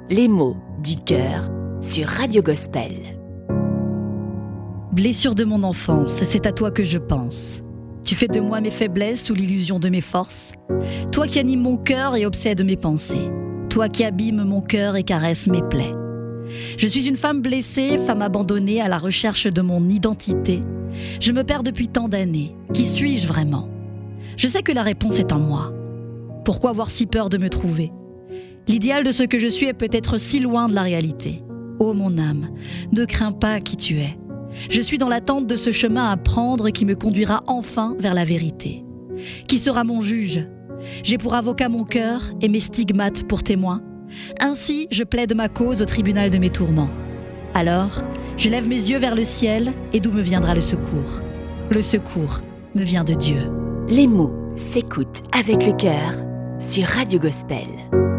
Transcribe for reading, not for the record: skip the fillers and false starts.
Les mots du cœur sur Radio Gospel. Blessure de mon enfance, c'est à toi que je pense. Tu fais de moi mes faiblesses ou l'illusion de mes forces. Toi qui animes mon cœur et obsède mes pensées. Toi qui abîmes mon cœur et caresses mes plaies. Je suis une femme blessée, femme abandonnée à la recherche de mon identité. Je me perds depuis tant d'années. Qui suis-je vraiment ? Je sais que la réponse est en moi. Pourquoi avoir si peur de me trouver ? L'idéal de ce que je suis est peut-être si loin de la réalité. Ô mon âme, ne crains pas qui tu es. Je suis dans l'attente de ce chemin à prendre qui me conduira enfin vers la vérité. Qui sera mon juge ? J'ai pour avocat mon cœur et mes stigmates pour témoins. Ainsi, je plaide ma cause au tribunal de mes tourments. Alors, je lève mes yeux vers le ciel et d'où me viendra le secours ? Le secours me vient de Dieu. Les mots s'écoutent avec le cœur sur Radio Gospel.